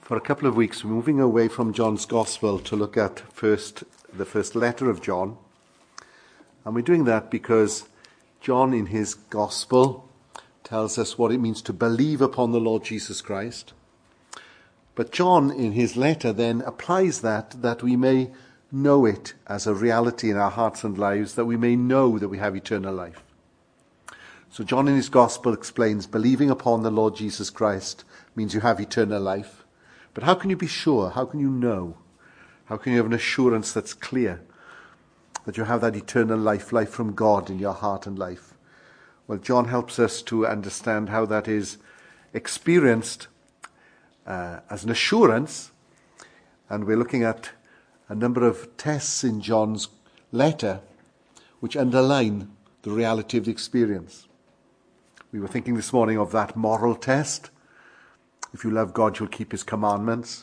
For a couple of weeks, we're moving away from John's Gospel to look at the first letter of John. And we're doing that because John in his Gospel tells us what it means to believe upon the Lord Jesus Christ. But John in his letter then applies that we may know it as a reality in our hearts and lives, that we may know that we have eternal life. So John in his Gospel explains believing upon the Lord Jesus Christ means you have eternal life. But how can you be sure? How can you know? How can you have an assurance that's clear that you have that eternal life from God in your heart and life? Well, John helps us to understand how that is experienced as an assurance. And we're looking at a number of tests in John's letter which underline the reality of the experience. We were thinking this morning of that moral test. If you love God, you'll keep his commandments.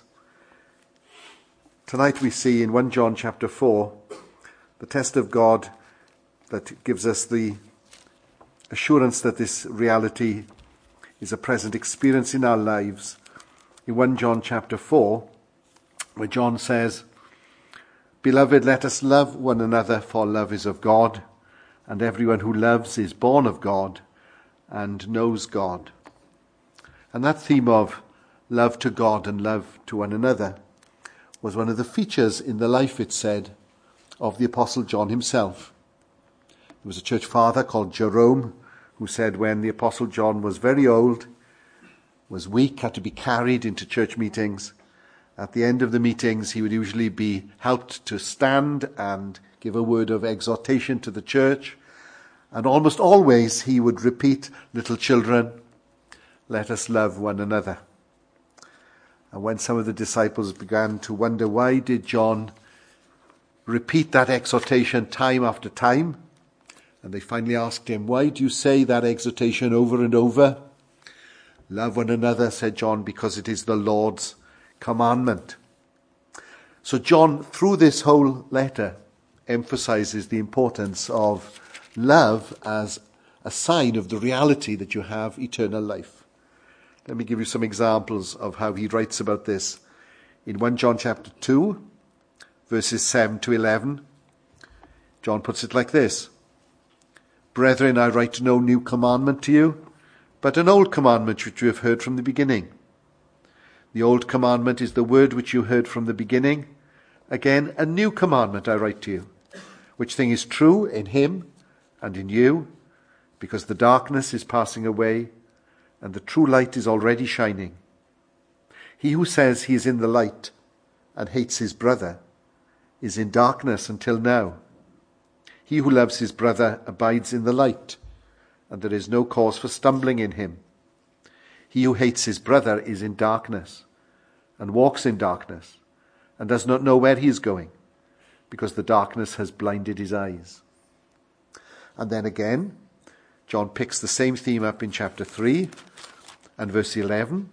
Tonight we see in 1 John chapter 4, the test of God that gives us the assurance that this reality is a present experience in our lives. In 1 John chapter 4, where John says, "Beloved, let us love one another, for love is of God, and everyone who loves is born of God and knows God." And that theme of love to God and love to one another was one of the features in the life, it said, of the Apostle John himself. There was a church father called Jerome who said when the Apostle John was very old, was weak, had to be carried into church meetings, at the end of the meetings he would usually be helped to stand and give a word of exhortation to the church. And almost always he would repeat, "Little children, let us love one another." And when some of the disciples began to wonder why did John repeat that exhortation time after time, and they finally asked him, "Why do you say that exhortation over and over?" "Love one another," said John, "because it is the Lord's commandment." So John, through this whole letter, emphasizes the importance of love as a sign of the reality that you have eternal life. Let me give you some examples of how he writes about this. In 1 John chapter 2, verses 7 to 11, John puts it like this: "Brethren, I write no new commandment to you, but an old commandment which you have heard from the beginning. The old commandment is the word which you heard from the beginning. Again, a new commandment I write to you, which thing is true in him and in you, because the darkness is passing away, and the true light is already shining. He who says he is in the light and hates his brother is in darkness until now. He who loves his brother abides in the light, and there is no cause for stumbling in him. He who hates his brother is in darkness, and walks in darkness, and does not know where he is going, because the darkness has blinded his eyes." And then again, John picks the same theme up in chapter 3 and verse 11.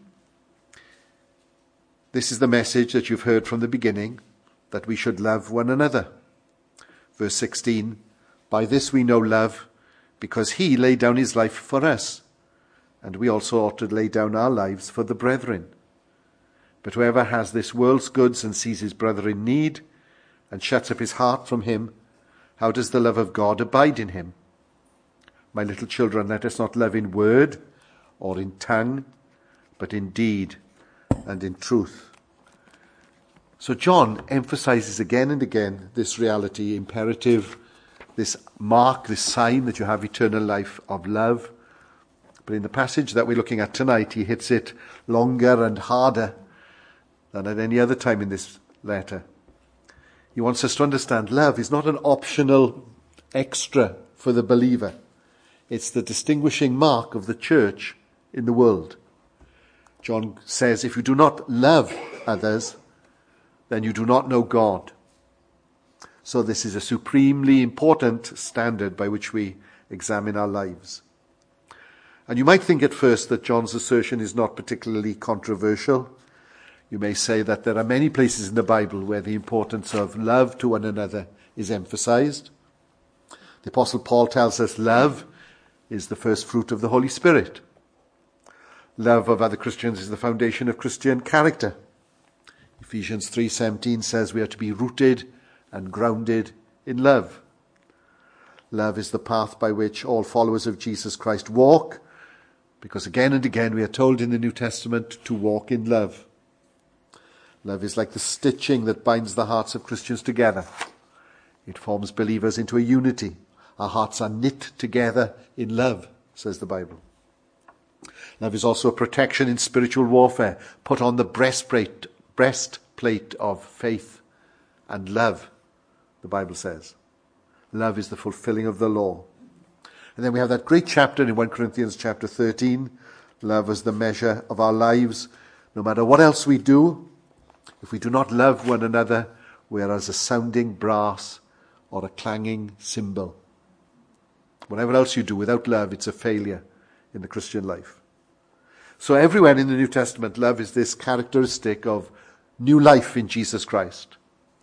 "This is the message that you've heard from the beginning, that we should love one another." Verse 16, "By this we know love, because he laid down his life for us, and we also ought to lay down our lives for the brethren. But whoever has this world's goods and sees his brother in need, and shuts up his heart from him, how does the love of God abide in him? My little children, let us not love in word or in tongue, but in deed and in truth." So John emphasizes again and again this reality, imperative, this mark, this sign that you have eternal life of love. But in the passage that we're looking at tonight, he hits it longer and harder than at any other time in this letter. He wants us to understand love is not an optional extra for the believer. It's the distinguishing mark of the church in the world. John says, if you do not love others, then you do not know God. So this is a supremely important standard by which we examine our lives. And you might think at first that John's assertion is not particularly controversial. You may say that there are many places in the Bible where the importance of love to one another is emphasized. The Apostle Paul tells us love is the first fruit of the Holy Spirit. Love of other Christians is the foundation of Christian character. Ephesians 3:17 says we are to be rooted and grounded in love. Love is the path by which all followers of Jesus Christ walk, because again and again we are told in the New Testament to walk in love. Love is like the stitching that binds the hearts of Christians together. It forms believers into a unity. Our hearts are knit together in love, says the Bible. Love is also a protection in spiritual warfare. Put on the breastplate of faith and love, the Bible says. Love is the fulfilling of the law. And then we have that great chapter in 1 Corinthians chapter 13. Love is the measure of our lives. No matter what else we do, if we do not love one another, we are as a sounding brass or a clanging cymbal. Whatever else you do without love, it's a failure in the Christian life. So everywhere in the New Testament, love is this characteristic of new life in Jesus Christ.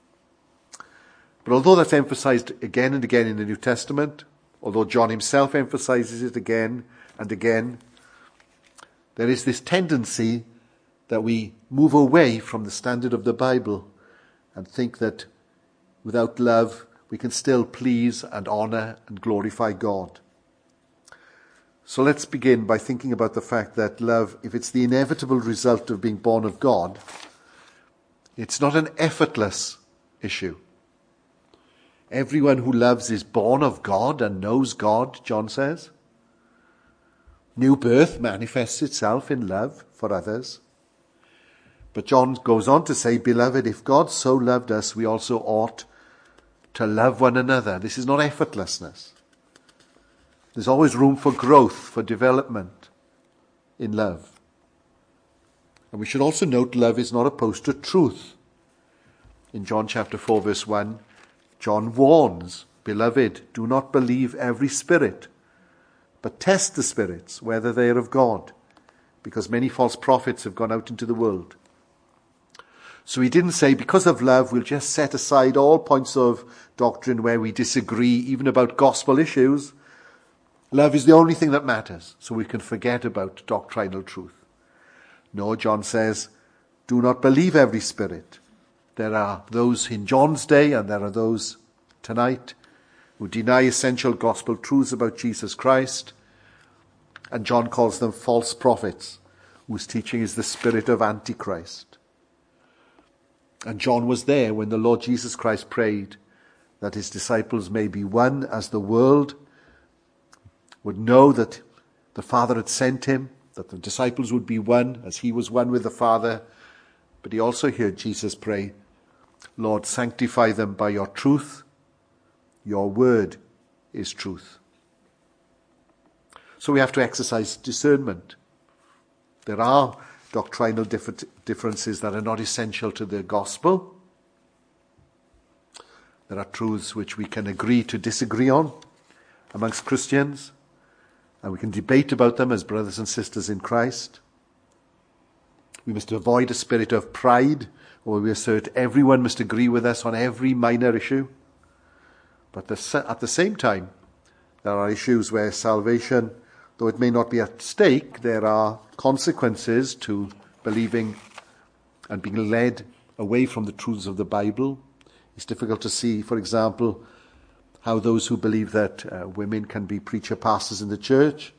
But although that's emphasized again and again in the New Testament, although John himself emphasizes it again and again, there is this tendency that we move away from the standard of the Bible and think that without love we can still please and honor and glorify God. So let's begin by thinking about the fact that love, if it's the inevitable result of being born of God, it's not an effortless issue. Everyone who loves is born of God and knows God, John says. New birth manifests itself in love for others. But John goes on to say, "Beloved, if God so loved us, we also ought to love one another." This is not effortlessness. There's always room for growth, for development in love. And we should also note love is not opposed to truth. In John chapter 4 verse 1, John warns, "Beloved, do not believe every spirit, but test the spirits, whether they are of God, because many false prophets have gone out into the world." So he didn't say, because of love, we'll just set aside all points of doctrine where we disagree, even about gospel issues. Love is the only thing that matters, so we can forget about doctrinal truth. No, John says, do not believe every spirit. There are those in John's day, and there are those tonight, who deny essential gospel truths about Jesus Christ. And John calls them false prophets, whose teaching is the spirit of Antichrist. And John was there when the Lord Jesus Christ prayed that his disciples may be one, as the world would know that the Father had sent him, that the disciples would be one as he was one with the Father. But he also heard Jesus pray, "Lord, sanctify them by your truth. Your word is truth." So we have to exercise discernment. There are doctrinal differences that are not essential to the gospel. There are truths which we can agree to disagree on amongst Christians, and we can debate about them as brothers and sisters in Christ. We must avoid a spirit of pride, where we assert everyone must agree with us on every minor issue. But at the same time, there are issues where salvation, though it may not be at stake, there are consequences to believing and being led away from the truths of the Bible. It's difficult to see, for example, how those who believe that women can be preacher pastors in the church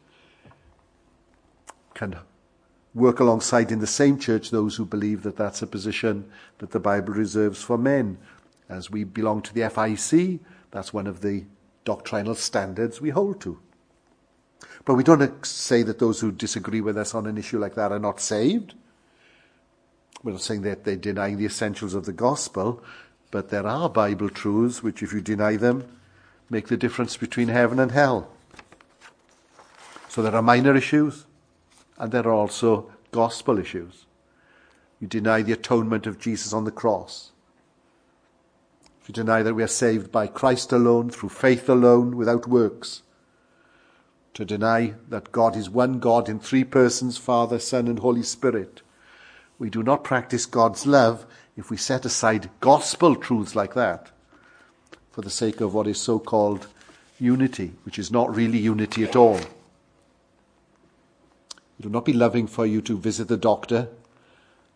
can work alongside in the same church those who believe that that's a position that the Bible reserves for men. As we belong to the FIC, that's one of the doctrinal standards we hold to. But we don't say that those who disagree with us on an issue like that are not saved. We're not saying that they're denying the essentials of the gospel, but there are Bible truths which, if you deny them, make the difference between heaven and hell. So there are minor issues, and there are also gospel issues. You deny the atonement of Jesus on the cross. If you deny that we are saved by Christ alone, through faith alone, without works. To deny that God is one God in three persons, Father, Son, and Holy Spirit. We do not practice God's love if we set aside gospel truths like that for the sake of what is so-called unity, which is not really unity at all. It will not be loving for you to visit the doctor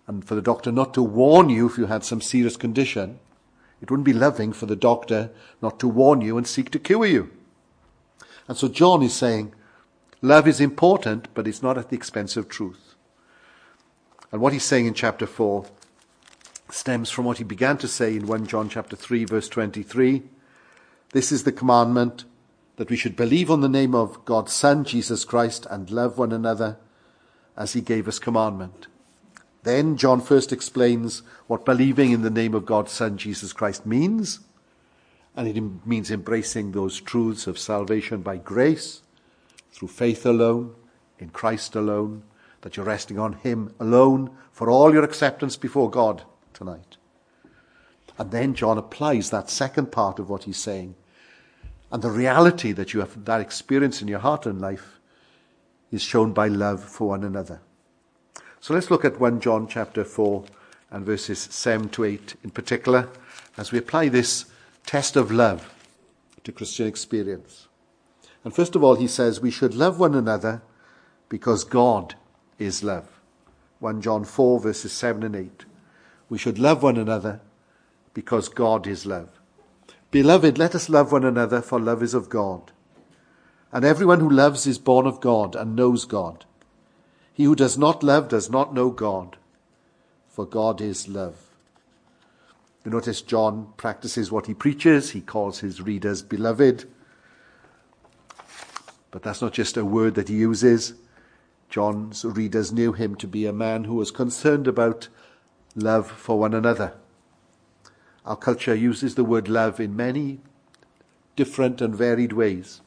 And for the doctor not to warn you if you had some serious condition, it wouldn't be loving for the doctor not to warn you and seek to cure you. And so John is saying, love is important, but it's not at the expense of truth. And what he's saying in chapter 4 stems from what he began to say in 1 John chapter 3, verse 23. This is the commandment, that we should believe on the name of God's Son, Jesus Christ, and love one another as he gave us commandment. Then John first explains what believing in the name of God's Son, Jesus Christ, means. And it means embracing those truths of salvation by grace, through faith alone, in Christ alone, that you're resting on him alone for all your acceptance before God tonight. And then John applies that second part of what he's saying. And the reality that you have that experience in your heart and life is shown by love for one another. So let's look at 1 John chapter 4 and verses 7 to 8 in particular, as we apply this test of love to Christian experience. And first of all, he says we should love one another because God is love. 1 John 4 verses 7 and 8. We should love one another because God is love. Beloved, let us love one another, for love is of God. And everyone who loves is born of God and knows God. He who does not love does not know God, for God is love. You notice John practices what he preaches. He calls his readers beloved. But that's not just a word that he uses. John's readers knew him to be a man who was concerned about love for one another. Our culture uses the word love in many different and varied ways.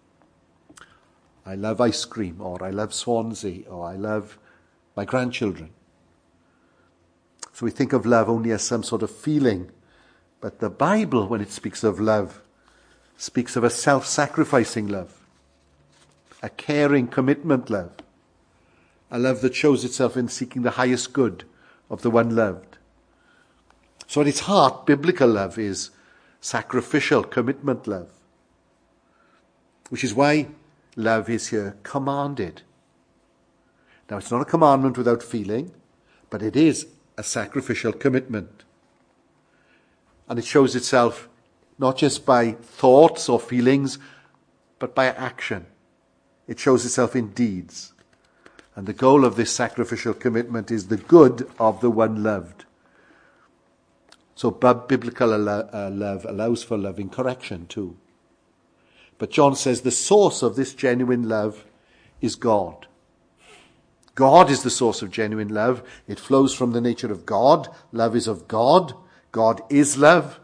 I love ice cream, or I love Swansea, or I love my grandchildren. So we think of love only as some sort of feeling. But the Bible, when it speaks of love, speaks of a self-sacrificing love, a caring commitment love, a love that shows itself in seeking the highest good of the one loved. So at its heart, biblical love is sacrificial commitment love, which is why love is here commanded. Now, it's not a commandment without feeling, but it is a sacrificial commitment. And it shows itself not just by thoughts or feelings, but by action. It shows itself in deeds. And the goal of this sacrificial commitment is the good of the one loved. So biblical love allows for loving correction too. But John says the source of this genuine love is God. God is the source of genuine love. It flows from the nature of God. Love is of God. God is love.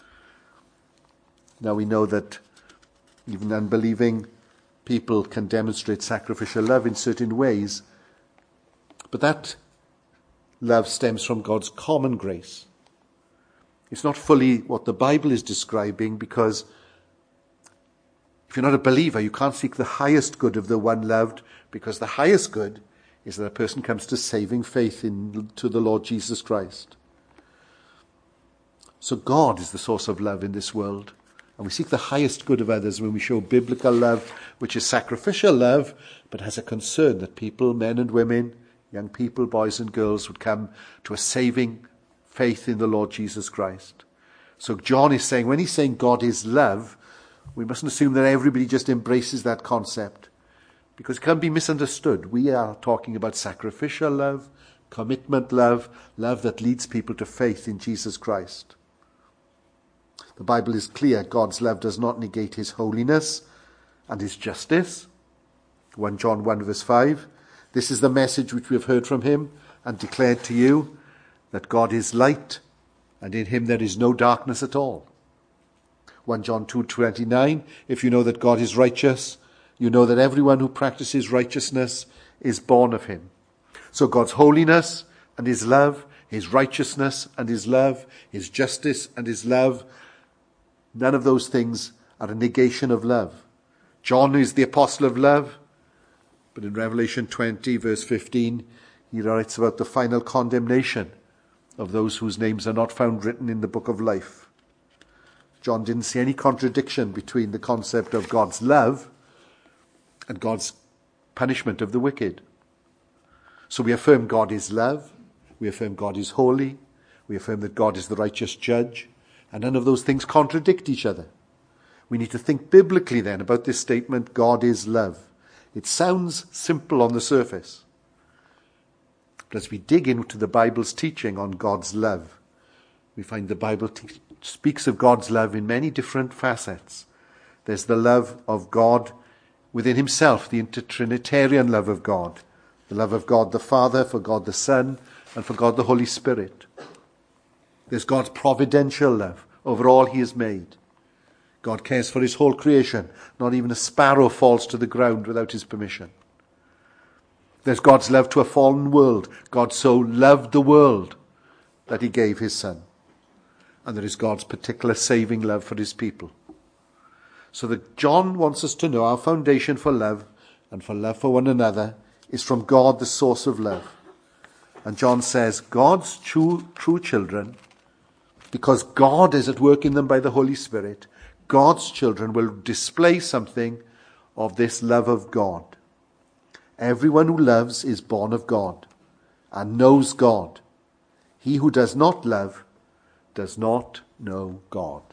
Now we know that even unbelieving people can demonstrate sacrificial love in certain ways. But that love stems from God's common grace. It's not fully what the Bible is describing, because if you're not a believer, you can't seek the highest good of the one loved, because the highest good is that a person comes to saving faith to the Lord Jesus Christ. So God is the source of love in this world. And we seek the highest good of others when we show biblical love, which is sacrificial love, but has a concern that people, men and women, young people, boys and girls, would come to a saving faith in the Lord Jesus Christ. So John is saying, when he's saying God is love, we mustn't assume that everybody just embraces that concept, because it can be misunderstood. We are talking about sacrificial love, commitment love, love that leads people to faith in Jesus Christ. The Bible is clear. God's love does not negate his holiness and his justice. 1 John 1 verse 5. This is the message which we have heard from him and declared to you, that God is light, and in him there is no darkness at all. 1 John 2:29, if you know that God is righteous, you know that everyone who practices righteousness is born of him. So God's holiness and his love, his righteousness and his love, his justice and his love, none of those things are a negation of love. John is the apostle of love, but in Revelation 20 verse 15, he writes about the final condemnation of those whose names are not found written in the book of life. John didn't see any contradiction between the concept of God's love and God's punishment of the wicked. So we affirm God is love, We affirm God is holy. We affirm that God is the righteous judge. And none of those things contradict each other. We need to think biblically then about this statement, God is love. It sounds simple on the surface. But as we dig into the Bible's teaching on God's love, we find the Bible speaks of God's love in many different facets. There's the love of God within himself, the intertrinitarian love of God. The love of God the Father, for God the Son, and for God the Holy Spirit. There's God's providential love over all he has made. God cares for his whole creation. Not even a sparrow falls to the ground without his permission. There's God's love to a fallen world. God so loved the world that he gave his Son. And there is God's particular saving love for his people. So that John wants us to know our foundation for love and for love for one another is from God, the source of love. And John says, God's true children, because God is at work in them by the Holy Spirit, God's children will display something of this love of God. Everyone who loves is born of God and knows God. He who does not love does not know God.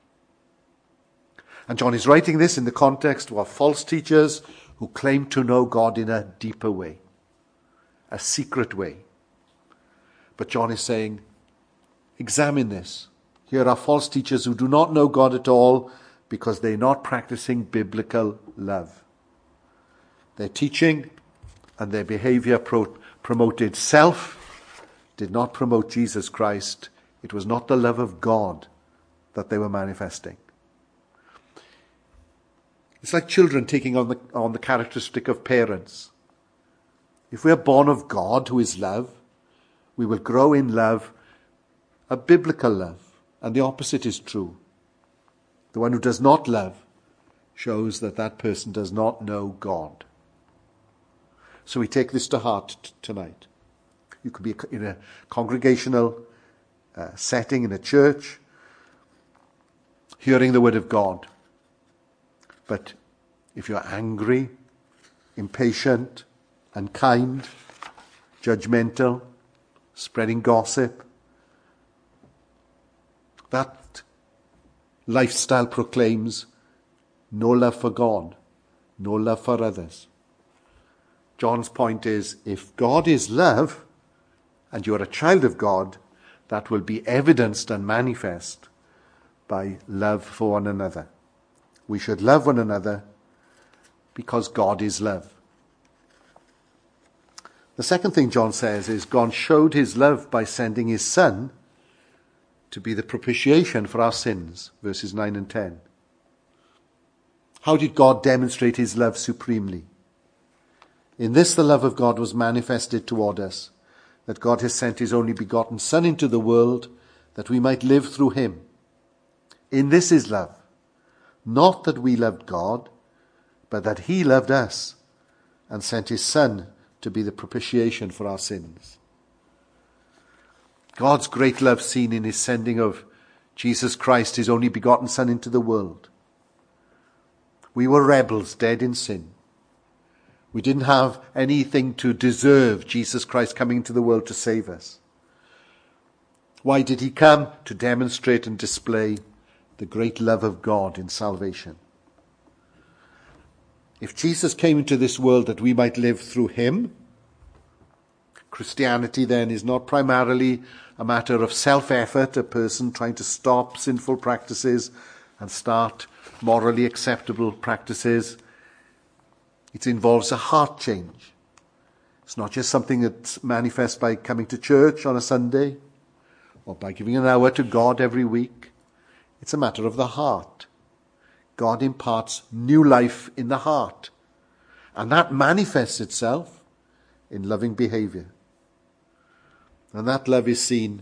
And John is writing this in the context of false teachers who claim to know God in a deeper way, a secret way. But John is saying, examine this. Here are false teachers who do not know God at all because they're not practicing biblical love. Their teaching and their behavior promoted self, did not promote Jesus Christ. It was not the love of God that they were manifesting. It's like children taking on the characteristic of parents. If we are born of God, who is love, we will grow in love, a biblical love. And the opposite is true. The one who does not love shows that that person does not know God. So we take this to heart tonight. You could be in a congregational setting in a church, hearing the word of God. But if you're angry, impatient, unkind, judgmental, spreading gossip, that lifestyle proclaims no love for God, no love for others. John's point is, if God is love, and you're a child of God, that will be evidenced and manifest by love for one another. We should love one another because God is love. The second thing John says is God showed his love by sending his Son to be the propitiation for our sins, verses 9 and 10. How did God demonstrate his love supremely? In this the love of God was manifested toward us, that God has sent his only begotten Son into the world, that we might live through him. In this is love, not that we loved God, but that he loved us and sent his Son to be the propitiation for our sins. God's great love seen in his sending of Jesus Christ, his only begotten Son, into the world. We were rebels, dead in sin. We didn't have anything to deserve Jesus Christ coming into the world to save us. Why did he come? To demonstrate and display the great love of God in salvation. If Jesus came into this world that we might live through him, Christianity then is not primarily a matter of self-effort, a person trying to stop sinful practices and start morally acceptable practices. It involves a heart change. It's not just something that's manifest by coming to church on a Sunday or by giving an hour to God every week. It's a matter of the heart. God imparts new life in the heart. And that manifests itself in loving behavior. And that love is seen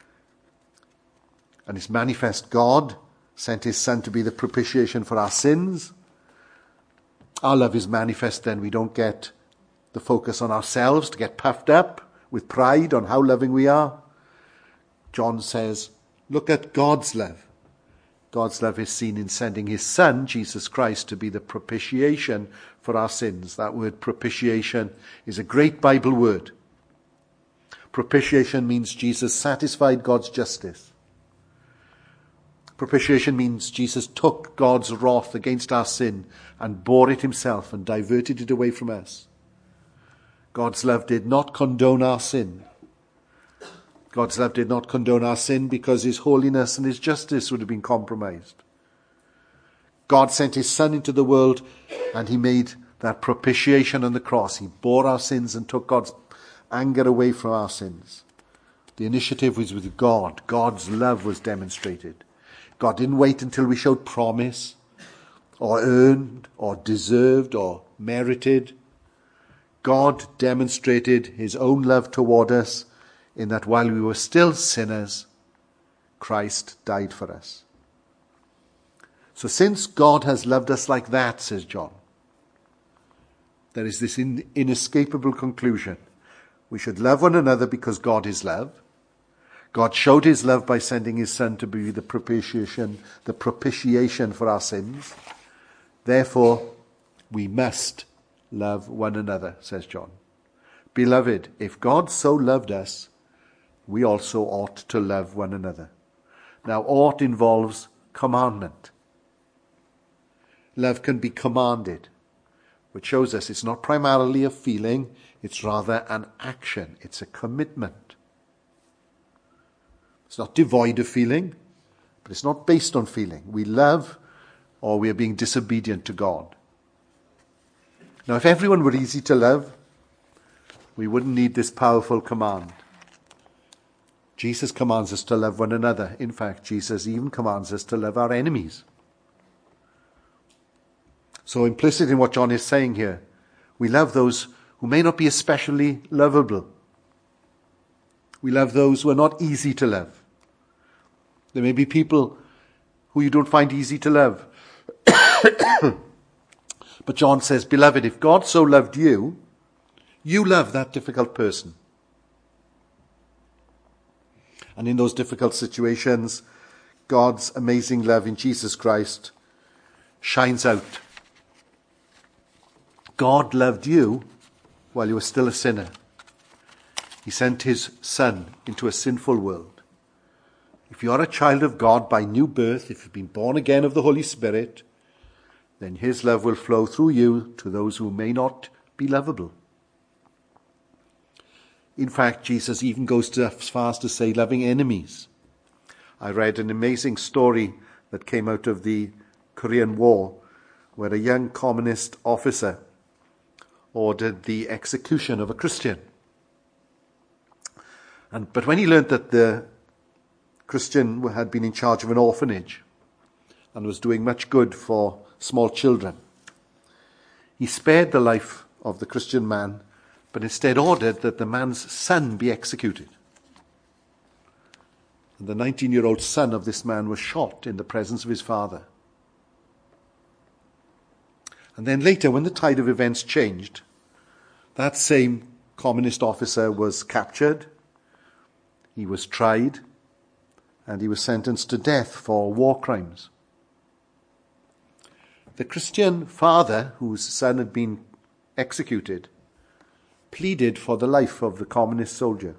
and is manifest. God sent his Son to be the propitiation for our sins. Our love is manifest then. We don't get the focus on ourselves to get puffed up with pride on how loving we are. John says, look at God's love. God's love is seen in sending his Son, Jesus Christ, to be the propitiation for our sins. That word propitiation is a great Bible word. Propitiation means Jesus satisfied God's justice. Propitiation means Jesus took God's wrath against our sin and bore it himself and diverted it away from us. God's love did not condone our sin. God's love did not condone our sin because his holiness and his justice would have been compromised. God sent his Son into the world and he made that propitiation on the cross. He bore our sins and took God's anger away from our sins. The initiative was with God. God's love was demonstrated. God didn't wait until we showed promise or earned or deserved or merited. God demonstrated his own love toward us in that while we were still sinners, Christ died for us. So since God has loved us like that, says John, there is this inescapable conclusion. We should love one another because God is love. God showed his love by sending his Son to be the propitiation for our sins. Therefore, we must love one another, says John. Beloved, if God so loved us, we also ought to love one another. Now, ought involves commandment. Love can be commanded, which shows us it's not primarily a feeling, it's rather an action. It's a commitment. It's not devoid of feeling, but it's not based on feeling. We love or we are being disobedient to God. Now, if everyone were easy to love, we wouldn't need this powerful command. Jesus commands us to love one another. In fact, Jesus even commands us to love our enemies. So implicit in what John is saying here, we love those who may not be especially lovable. We love those who are not easy to love. There may be people who you don't find easy to love. But John says, beloved, if God so loved you, you love that difficult person. And in those difficult situations, God's amazing love in Jesus Christ shines out. God loved you while you were still a sinner. He sent his Son into a sinful world. If you are a child of God by new birth, if you've been born again of the Holy Spirit, then his love will flow through you to those who may not be lovable. In fact, Jesus even goes as far as to say loving enemies. I read an amazing story that came out of the Korean War, where a young communist officer ordered the execution of a Christian. But when he learned that the Christian had been in charge of an orphanage and was doing much good for small children, he spared the life of the Christian man, but instead ordered that the man's son be executed. And the 19-year-old son of this man was shot in the presence of his father. And then later, when the tide of events changed, that same communist officer was captured, he was tried, and he was sentenced to death for war crimes. The Christian father, whose son had been executed, pleaded for the life of the communist soldier.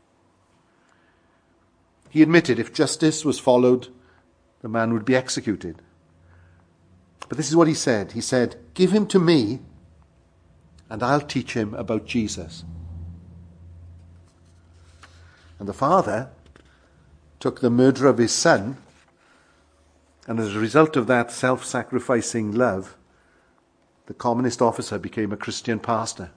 He admitted if justice was followed, the man would be executed. But this is what he said. He said, "Give him to me, and I'll teach him about Jesus." And the father took the murder of his son, and as a result of that self-sacrificing love, the communist officer became a Christian pastor.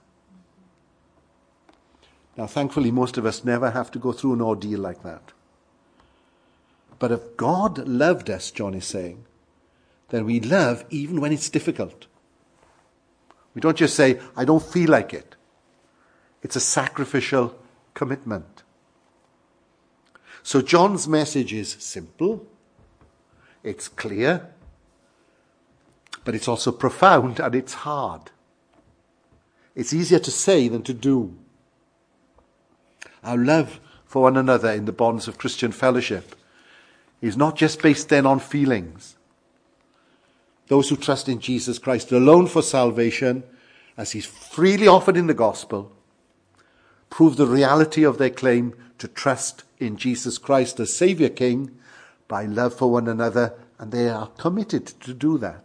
Now, thankfully, most of us never have to go through an ordeal like that. But if God loved us, John is saying, then we love even when it's difficult. We don't just say, I don't feel like it. It's a sacrificial commitment. So John's message is simple, it's clear, but it's also profound and it's hard. It's easier to say than to do. Our love for one another in the bonds of Christian fellowship is not just based then on feelings. Those who trust in Jesus Christ alone for salvation, as he's freely offered in the gospel, prove the reality of their claim to trust in Jesus Christ as Saviour King by love for one another, and they are committed to do that.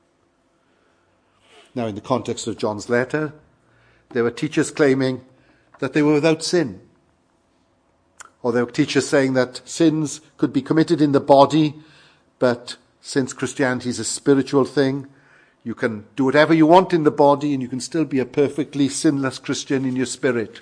Now, in the context of John's letter, there were teachers claiming that they were without sin. Or there were teachers saying that sins could be committed in the body, but since Christianity is a spiritual thing, you can do whatever you want in the body and you can still be a perfectly sinless Christian in your spirit.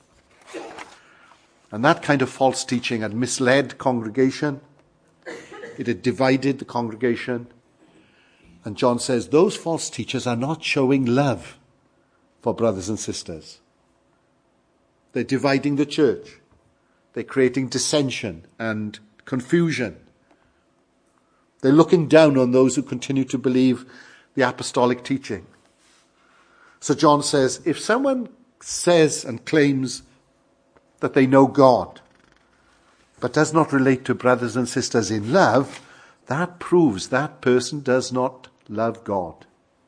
And that kind of false teaching had misled congregation. It had divided the congregation. And John says those false teachers are not showing love for brothers and sisters. They're dividing the church. They're creating dissension and confusion. They're looking down on those who continue to believe the apostolic teaching. So John says, if someone says and claims that they know God, but does not relate to brothers and sisters in love, that proves that person does not love God.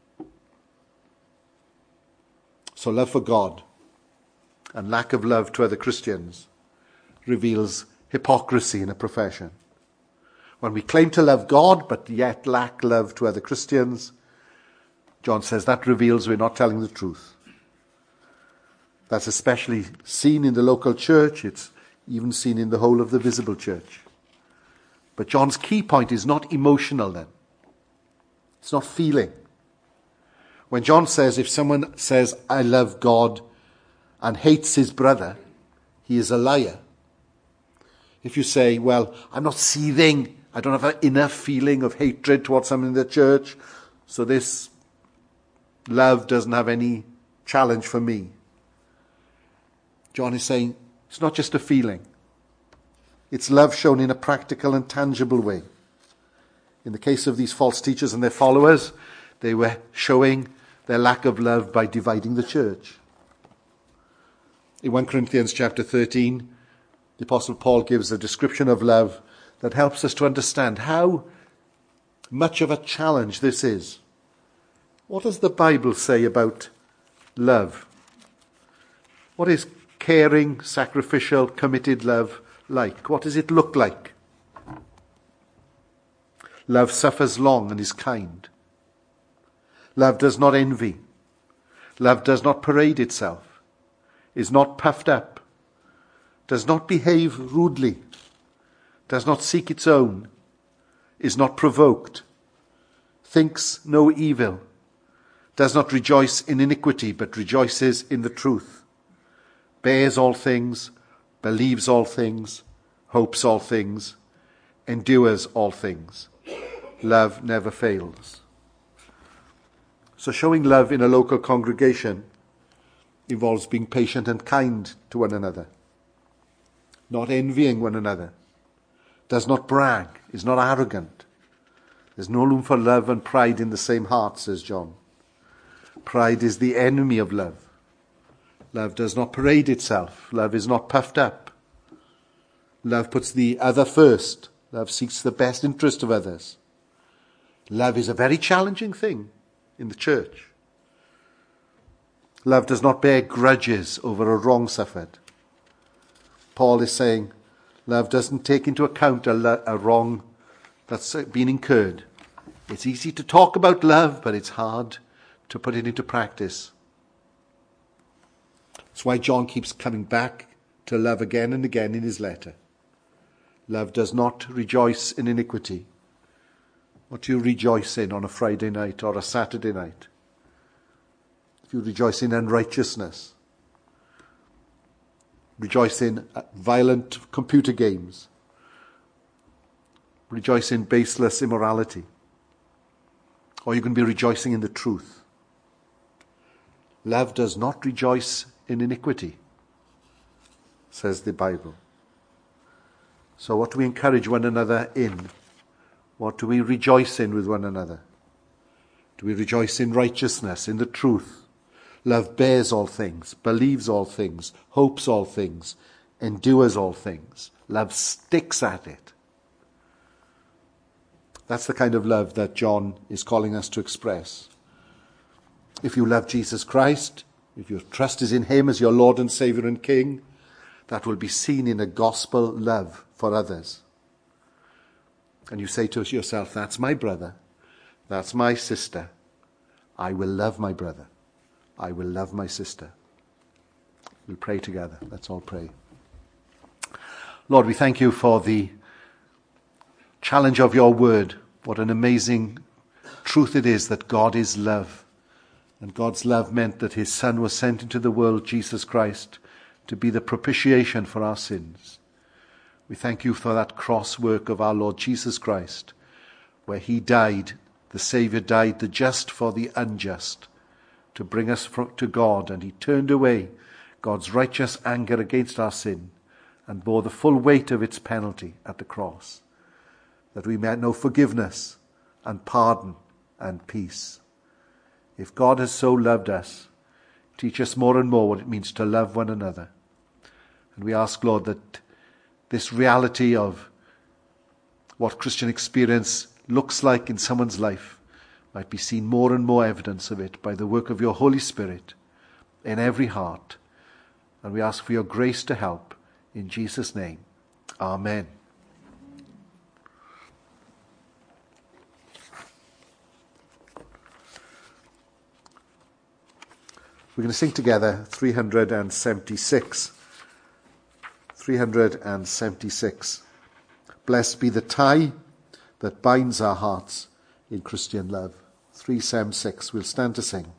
So love for God and lack of love to other Christians reveals hypocrisy in a profession. When we claim to love God but yet lack love to other Christians, John says that reveals we're not telling the truth. That's especially seen in the local church. It's even seen in the whole of the visible church. But John's key point is not emotional then. It's not feeling. When John says, if someone says, I love God and hates his brother, he is a liar. If you say, well, I'm not seething, I don't have an inner feeling of hatred towards someone in the church, so this love doesn't have any challenge for me. John is saying, it's not just a feeling. It's love shown in a practical and tangible way. In the case of these false teachers and their followers, they were showing their lack of love by dividing the church. In 1 Corinthians chapter 13, the Apostle Paul gives a description of love that helps us to understand how much of a challenge this is. What does the Bible say about love? What is caring, sacrificial, committed love like? What does it look like? Love suffers long and is kind. Love does not envy. Love does not parade itself, is not puffed up, does not behave rudely, does not seek its own, is not provoked, thinks no evil, does not rejoice in iniquity, but rejoices in the truth, bears all things, believes all things, hopes all things, endures all things. Love never fails. So showing love in a local congregation involves being patient and kind to one another, not envying one another, does not brag, is not arrogant. There's no room for love and pride in the same heart, says John. Pride is the enemy of love. Love does not parade itself. Love is not puffed up. Love puts the other first. Love seeks the best interest of others. Love is a very challenging thing in the church. Love does not bear grudges over a wrong suffered. Paul is saying love doesn't take into account a wrong that's been incurred. It's easy to talk about love, but it's hard to put it into practice. That's why John keeps coming back to love again and again in his letter. Love does not rejoice in iniquity. What do you rejoice in on a Friday night or a Saturday night? If you rejoice in unrighteousness, rejoice in violent computer games, rejoice in baseless immorality, or you can be rejoicing in the truth. Love does not rejoice in iniquity, says the Bible. So what do we encourage one another in? What do we rejoice in with one another? Do we rejoice in righteousness, in the truth? Love bears all things, believes all things, hopes all things, endures all things. Love sticks at it. That's the kind of love that John is calling us to express. If you love Jesus Christ, if your trust is in him as your Lord and Saviour and King, that will be seen in a gospel love for others. And you say to yourself, that's my brother, that's my sister. I will love my brother. I will love my sister. We'll pray together. Let's all pray. Lord, we thank you for the challenge of your word. What an amazing truth it is that God is love. And God's love meant that his Son was sent into the world, Jesus Christ, to be the propitiation for our sins. We thank you for that cross work of our Lord Jesus Christ, where he died, the Saviour died, the just for the unjust, to bring us to God. And he turned away God's righteous anger against our sin and bore the full weight of its penalty at the cross, that we might know forgiveness and pardon and peace. If God has so loved us, teach us more and more what it means to love one another. And we ask, Lord, that this reality of what Christian experience looks like in someone's life might be seen more and more evidence of it by the work of your Holy Spirit in every heart. And we ask for your grace to help. In Jesus' name, amen. We're going to sing together 376. 376. Blessed be the tie that binds our hearts in Christian love. 376. We'll stand to sing.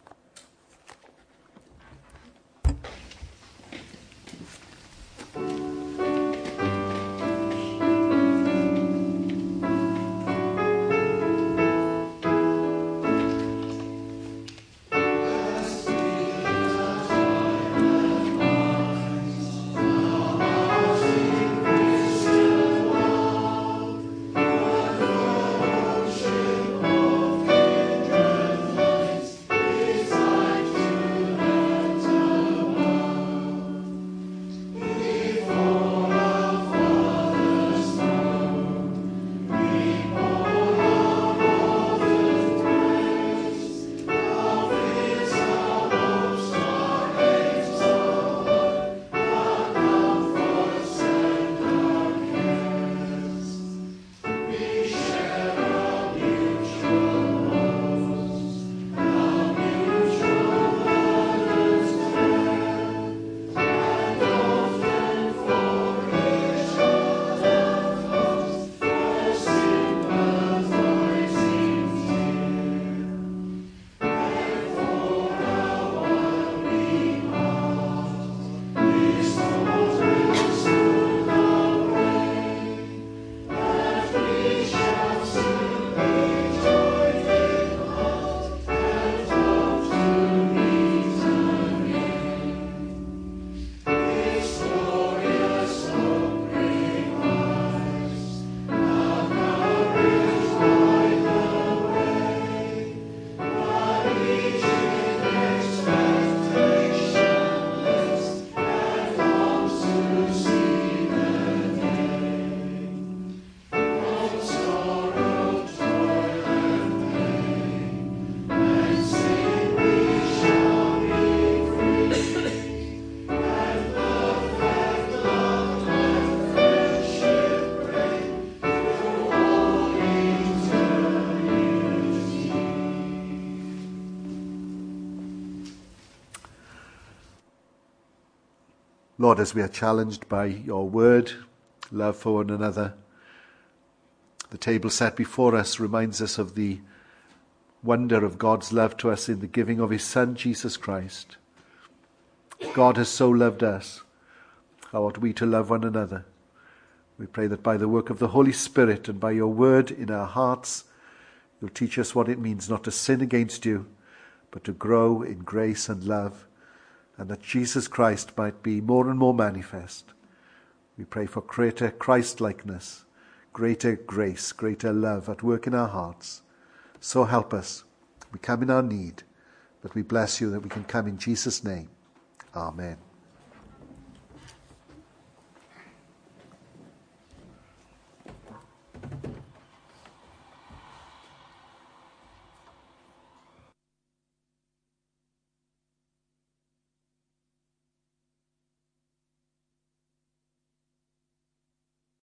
Lord, as we are challenged by your word, love for one another, the table set before us reminds us of the wonder of God's love to us in the giving of his Son, Jesus Christ. God has so loved us. How ought we to love one another? We pray that by the work of the Holy Spirit and by your word in our hearts, you'll teach us what it means not to sin against you, but to grow in grace and love, and that Jesus Christ might be more and more manifest. We pray for greater Christ-likeness, greater grace, greater love at work in our hearts. So help us. We come in our need, but we bless you that we can come in Jesus' name. Amen.